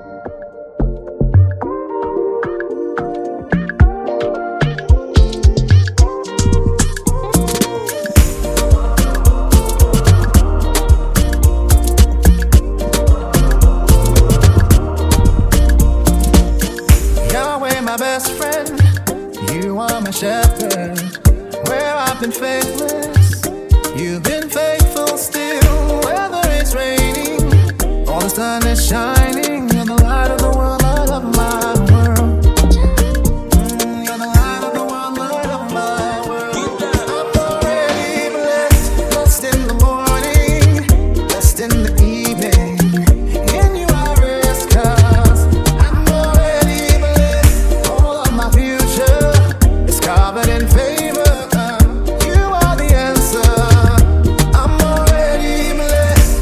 My best friend, you are my shepherd. Where I've been faithless, you've been faithful still. Whether it's raining or the sun is shining, you're the light of the world, light of my world. You're the light of the world, light of my world. I'm already blessed, blessed in the morning, blessed in the evening. In you I rest, 'cause I'm already blessed. All of my future is covered in favor. You are the answer. I'm already blessed.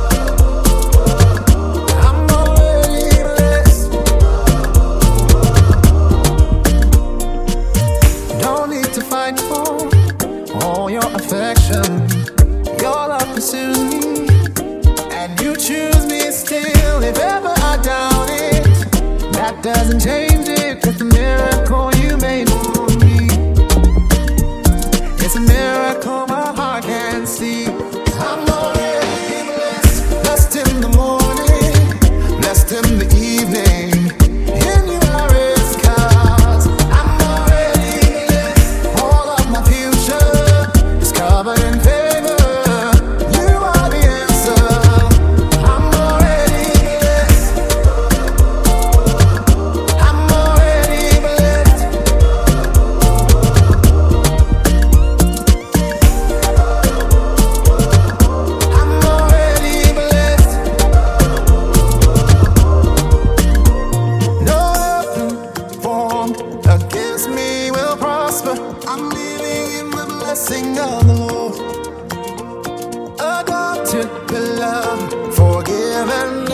I'm already blessed. Don't need to fight for all your affection. Your love pursues me, and you choose me still. If ever I doubt it, that doesn't change it. It's a miracle you made for me. It's a miracle my heart can see. I'm already blessed, blessed in the morning, blessed in the evening. In you I rest, 'cause I'm already blessed. All of my future is covered in favor. You are the answer. I'm already blessed. I'm already blessed. I'm already blessed. No weapon formed against me will prosper. I'm living in the blessing of the Lord. Adopted, beloved, forgiven,